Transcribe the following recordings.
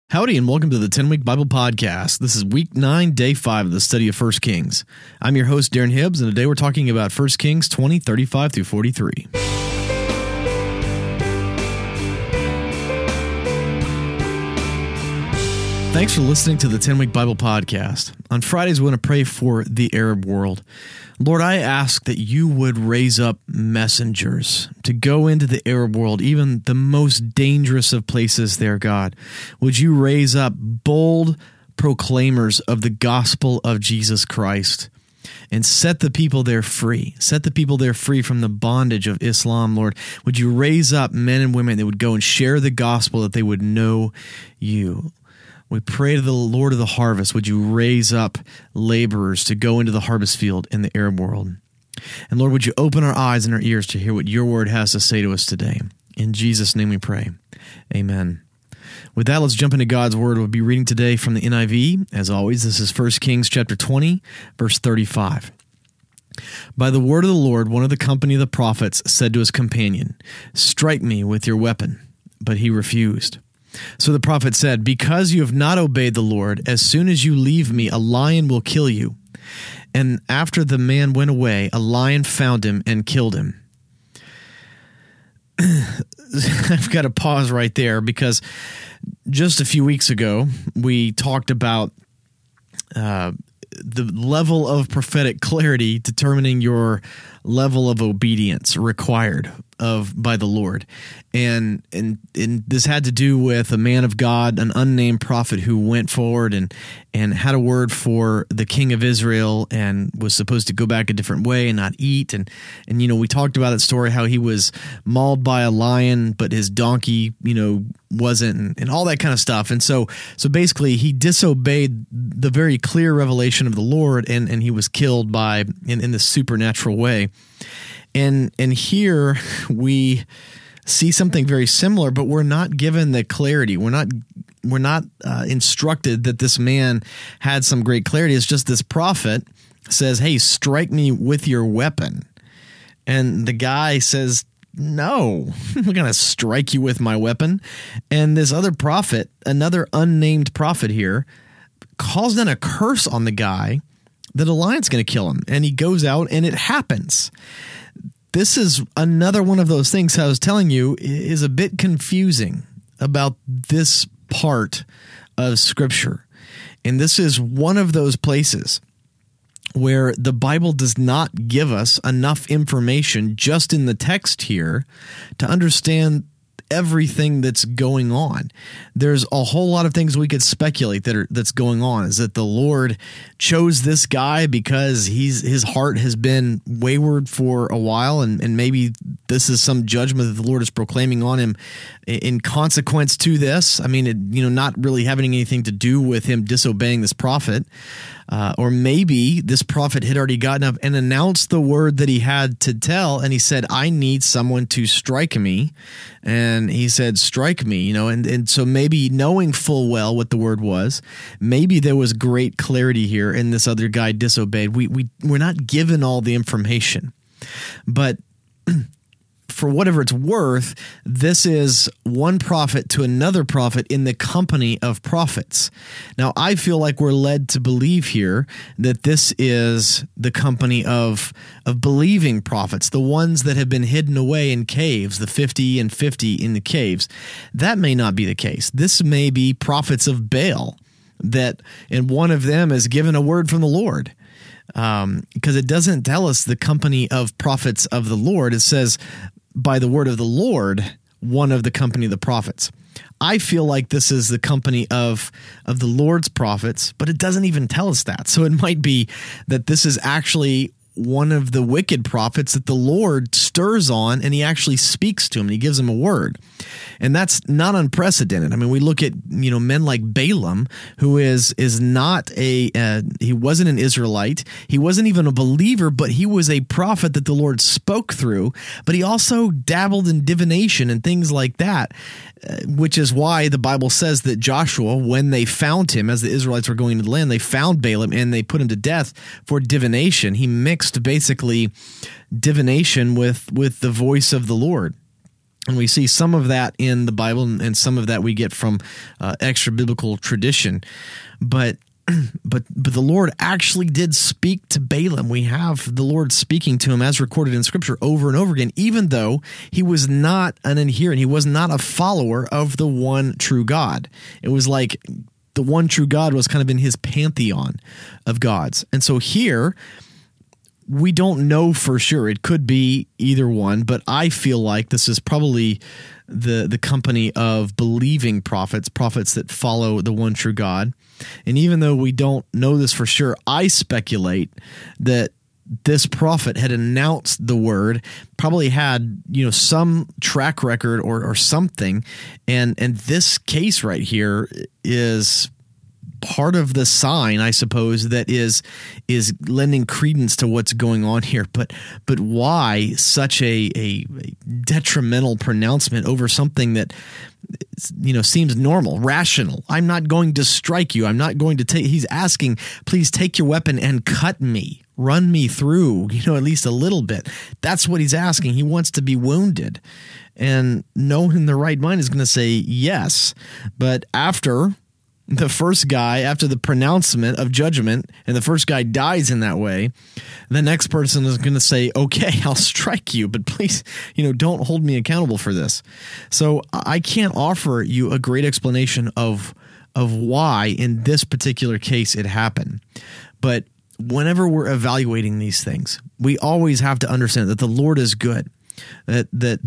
Howdy, and welcome to the 10-Week Bible Podcast. This is Week 9, Day 5 of the study of 1 Kings. I'm your host, Darren Hibbs, and today we're talking about 1 Kings 20, 35 through 43. Thanks for listening to the 10-Week Bible Podcast. On Fridays, we want to pray for the Arab world. Lord, I ask that you would raise up messengers to go into the Arab world, even the most dangerous of places there, God. Would you raise up bold proclaimers of the gospel of Jesus Christ and set the people there free? Set the people there free from the bondage of Islam, Lord. Would you raise up men and women that would go and share the gospel, that they would know you? We pray to the Lord of the harvest, would you raise up laborers to go into the harvest field in the Arab world? And Lord, would you open our eyes and our ears to hear what your word has to say to us today? In Jesus' name we pray. Amen. With that, let's jump into God's word. We'll be reading today from the NIV. As always, this is 1 Kings chapter 20, verse 35. By the word of the Lord, one of the company of the prophets said to his companion, "Strike me with your weapon." But he refused. So the prophet said, "Because you have not obeyed the Lord, as soon as you leave me, a lion will kill you." And after the man went away, a lion found him and killed him. I've got to pause right there because just a few weeks ago, we talked about the level of prophetic clarity determining your level of obedience required by the Lord. And this had to do with a man of God, an unnamed prophet who went forward and had a word for the king of Israel and was supposed to go back a different way and not eat. And you know, we talked about that story, how he was mauled by a lion, but his donkey, wasn't, and all that kind of stuff. And so basically he disobeyed the very clear revelation of the Lord, and he was killed in this supernatural way. And here we see something very similar, but we're not given the clarity. We're not instructed that this man had some great clarity. It's just this prophet says, "Hey, strike me with your weapon." And the guy says, "No, I'm not going to strike you with my weapon." And this other prophet, another unnamed prophet here, calls down a curse on the guy that a lion's going to kill him. And he goes out and it happens. This is another one of those things I was telling you is a bit confusing about this part of Scripture. And this is one of those places where the Bible does not give us enough information just in the text here to understand everything that's going on. There's a whole lot of things we could speculate that's going on. Is that the Lord chose this guy because his heart has been wayward for a while, and maybe this is some judgment that the Lord is proclaiming on him in consequence to this. I mean, not really having anything to do with him disobeying this prophet. Or maybe this prophet had already gotten up and announced the word that he had to tell, and he said, "I need someone to strike me." And he said, "Strike me," and so maybe knowing full well what the word was, maybe there was great clarity here, and this other guy disobeyed. We're not given all the information, but for whatever it's worth, this is one prophet to another prophet in the company of prophets. Now, I feel like we're led to believe here that this is the company of believing prophets, the ones that have been hidden away in caves, the 50 and 50 in the caves. That may not be the case. This may be prophets of Baal, and one of them is given a word from the Lord. Because it doesn't tell us the company of prophets of the Lord. It says, by the word of the Lord, one of the company of the prophets. I feel like this is the company of the Lord's prophets, but it doesn't even tell us that. So it might be that this is actually one of the wicked prophets that the Lord stirs on, and he actually speaks to him and he gives him a word. And that's not unprecedented. I mean, we look at, men like Balaam, who is not he wasn't an Israelite. He wasn't even a believer, but he was a prophet that the Lord spoke through. But he also dabbled in divination and things like that, which is why the Bible says that Joshua, when they found him, as the Israelites were going into the land, they found Balaam and they put him to death for divination. He mixed basically divination with the voice of the Lord. And we see some of that in the Bible, and some of that we get from extra biblical tradition. But the Lord actually did speak to Balaam. We have the Lord speaking to him as recorded in Scripture over and over again, even though he was not an adherent. He was not a follower of the one true God. It was like the one true God was kind of in his pantheon of gods. And so here, we don't know for sure. It could be either one, but I feel like this is probably the company of believing prophets that follow the one true God. And even though we don't know this for sure, I speculate that this prophet had announced the word, probably had, some track record or something. And this case right here is part of the sign, I suppose, that is lending credence to what's going on here. But why such a detrimental pronouncement over something that seems normal, rational? I'm not going to strike you. I'm not going to take. He's asking, please take your weapon and cut me, run me through, at least a little bit. That's what he's asking. He wants to be wounded, and no one in the right mind is going to say yes. But after the pronouncement of judgment, and the first guy dies in that way, the next person is going to say, okay, I'll strike you, but please, don't hold me accountable for this. So I can't offer you a great explanation of why in this particular case it happened. But whenever we're evaluating these things, we always have to understand that the Lord is good, that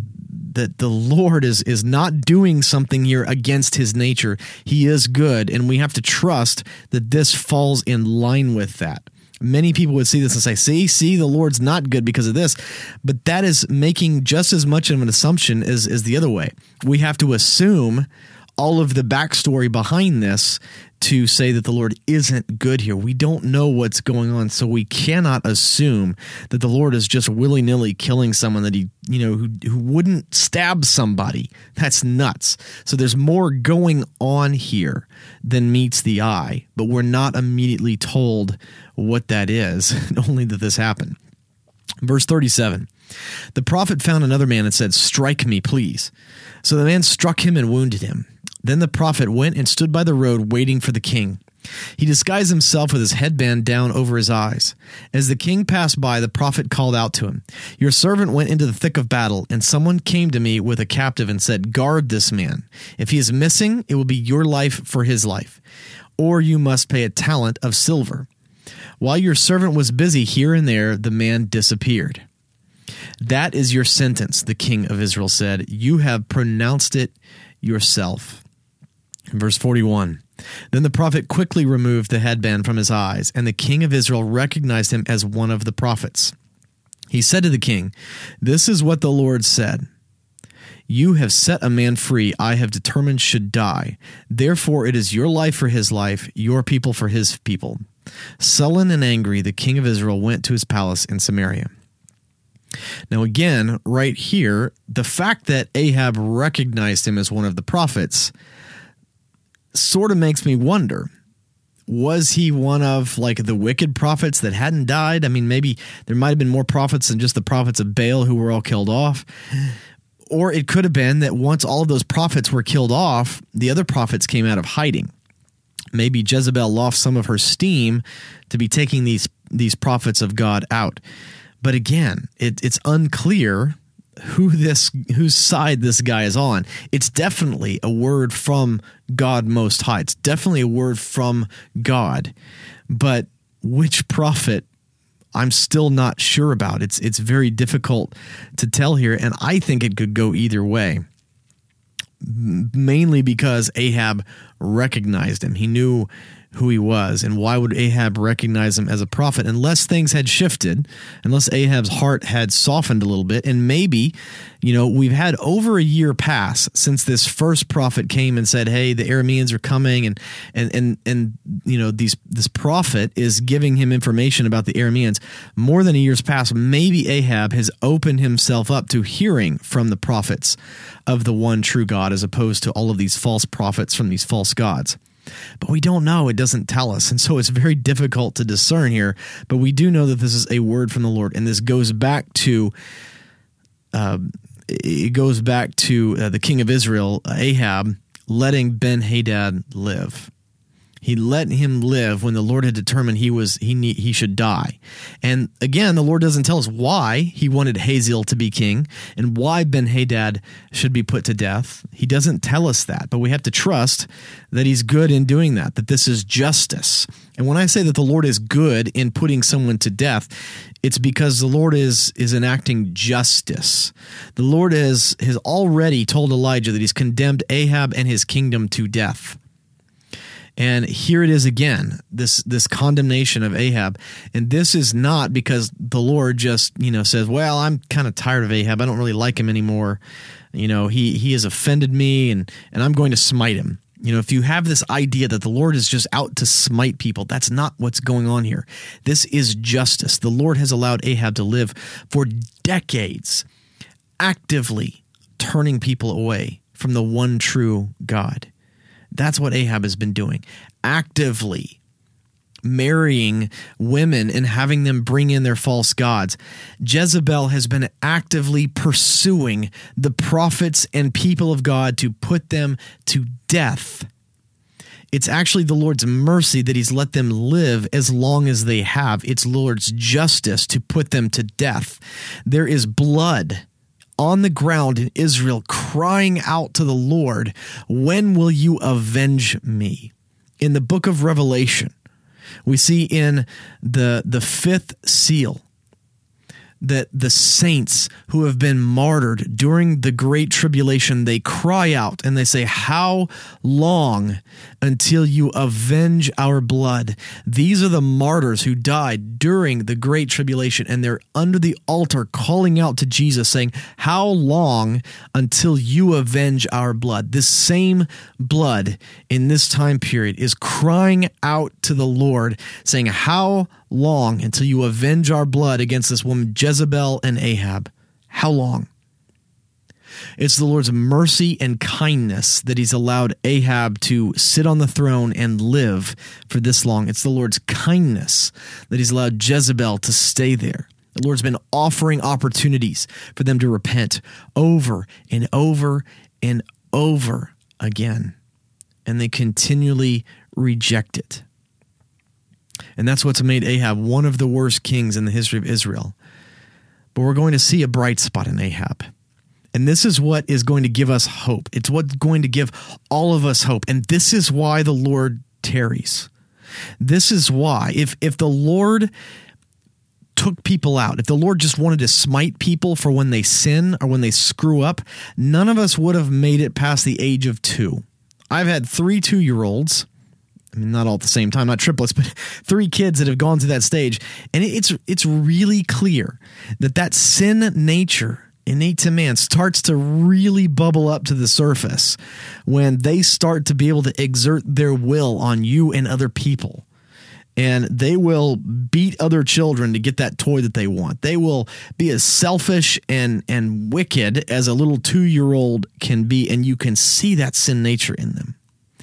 the Lord is not doing something here against his nature. He is good, and we have to trust that this falls in line with that. Many people would see this and say, see, the Lord's not good because of this. But that is making just as much of an assumption as the other way. We have to assume all of the backstory behind this to say that the Lord isn't good here. We don't know what's going on, so we cannot assume that the Lord is just willy-nilly killing someone that who wouldn't stab somebody. That's nuts. So there's more going on here than meets the eye, but we're not immediately told what that is, only that this happened. Verse 37, the prophet found another man and said, strike me, please. So the man struck him and wounded him. Then the prophet went and stood by the road waiting for the king. He disguised himself with his headband down over his eyes. As the king passed by, the prophet called out to him, your servant went into the thick of battle, and someone came to me with a captive and said, guard this man. If he is missing, it will be your life for his life, or you must pay a talent of silver. While your servant was busy here and there, the man disappeared. That is your sentence, the king of Israel said. You have pronounced it yourself. Verse 41, then the prophet quickly removed the headband from his eyes, and the king of Israel recognized him as one of the prophets. He said to the king, this is what the Lord said. You have set a man free I have determined should die. Therefore it is your life for his life, your people for his people. Sullen and angry, the king of Israel went to his palace in Samaria. Now again, right here, the fact that Ahab recognized him as one of the prophets sort of makes me wonder, was he one of the wicked prophets that hadn't died? I mean, maybe there might have been more prophets than just the prophets of Baal who were all killed off. Or it could have been that once all of those prophets were killed off, the other prophets came out of hiding. Maybe Jezebel lost some of her steam to be taking these prophets of God out. But again, it's unclear whose side this guy is on. It's definitely a word from God Most High. It's definitely a word from God. But which prophet, I'm still not sure about. It's very difficult to tell here, and I think it could go either way. Mainly because Ahab recognized him. He knew who he was, and why would Ahab recognize him as a prophet unless things had shifted, unless Ahab's heart had softened a little bit, and maybe, we've had over a year pass since this first prophet came and said, hey, the Arameans are coming, and this prophet is giving him information about the Arameans. More than a year's passed, maybe Ahab has opened himself up to hearing from the prophets of the one true God as opposed to all of these false prophets from these false gods. But we don't know. It doesn't tell us. And so it's very difficult to discern here. But we do know that this is a word from the Lord. And this goes back to it goes back to the king of Israel, Ahab, letting Ben-Hadad live. He let him live when the Lord had determined he should die. And again, the Lord doesn't tell us why he wanted Hazael to be king and why Ben-Hadad should be put to death. He doesn't tell us that, but we have to trust that he's good in doing that this is justice. And when I say that the Lord is good in putting someone to death, it's because the Lord is enacting justice. The Lord has already told Elijah that he's condemned Ahab and his kingdom to death. And here it is again, this condemnation of Ahab. And this is not because the Lord just, says, well, I'm kind of tired of Ahab. I don't really like him anymore. He has offended me and I'm going to smite him. If you have this idea that the Lord is just out to smite people, that's not what's going on here. This is justice. The Lord has allowed Ahab to live for decades, actively turning people away from the one true God. That's what Ahab has been doing, actively marrying women and having them bring in their false gods. Jezebel has been actively pursuing the prophets and people of God to put them to death. It's actually the Lord's mercy that he's let them live as long as they have. It's Lord's justice to put them to death. There is blood on the ground in Israel crying out to the Lord, when will you avenge me? In the book of Revelation, we see in the fifth seal that the saints who have been martyred during the Great Tribulation, they cry out and they say, how long until you avenge our blood? These are the martyrs who died during the Great Tribulation, and they're under the altar calling out to Jesus saying, how long until you avenge our blood? This same blood in this time period is crying out to the Lord saying, how long until you avenge our blood against this woman Jezebel and Ahab? How long? It's the Lord's mercy and kindness that he's allowed Ahab to sit on the throne and live for this long. It's the Lord's kindness that he's allowed Jezebel to stay there. The Lord's been offering opportunities for them to repent over and over and over again, and they continually reject it. And that's what's made Ahab one of the worst kings in the history of Israel. But we're going to see a bright spot in Ahab. And this is what is going to give us hope. It's what's going to give all of us hope. And this is why the Lord tarries. This is why, if the Lord took people out, if the Lord just wanted to smite people for when they sin or when they screw up, none of us would have made it past the age of 2. I've had 3 2-year-olds. I mean, not all at the same time, not triplets, but 3 kids that have gone through that stage. And it's really clear that sin nature innate to man starts to really bubble up to the surface when they start to be able to exert their will on you and other people. And they will beat other children to get that toy that they want. They will be as selfish and wicked as a little 2-year-old can be, and you can see that sin nature in them.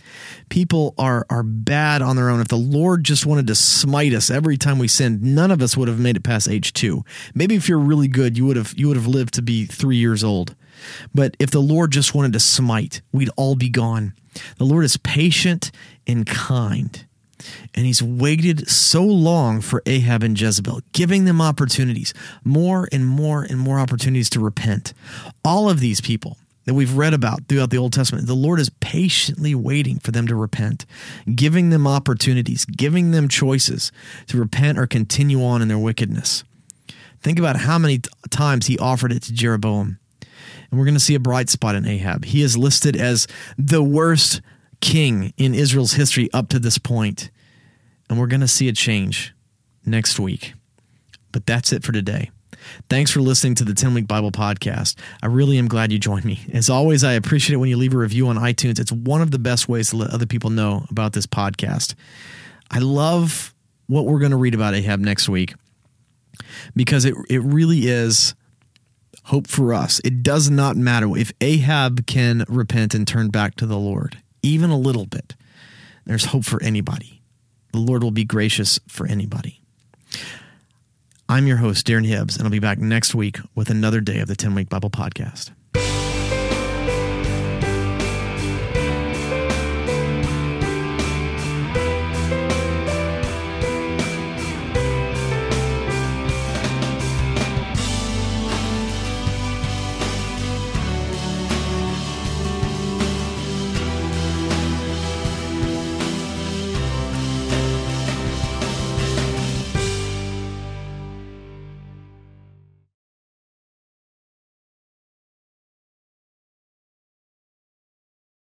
People are bad on their own. If the Lord just wanted to smite us every time we sinned, none of us would have made it past age 2. Maybe if you're really good, you would have lived to be 3 years old. But if the Lord just wanted to smite, we'd all be gone. The Lord is patient and kind, and he's waited so long for Ahab and Jezebel, giving them opportunities, more and more and more opportunities to repent. All of these people that we've read about throughout the Old Testament, the Lord is patiently waiting for them to repent, giving them opportunities, giving them choices to repent or continue on in their wickedness. Think about how many times he offered it to Jeroboam. And we're going to see a bright spot in Ahab. He is listed as the worst king in Israel's history up to this point. And we're going to see a change next week. But that's it for today. Thanks for listening to the 10-Week Bible Podcast. I really am glad you joined me. As always, I appreciate it when you leave a review on iTunes. It's one of the best ways to let other people know about this podcast. I love what we're going to read about Ahab next week because it really is hope for us. It does not matter if Ahab can repent and turn back to the Lord, even a little bit. There's hope for anybody. The Lord will be gracious for anybody. I'm your host, Darren Hibbs, and I'll be back next week with another day of the 10-Week Bible Podcast.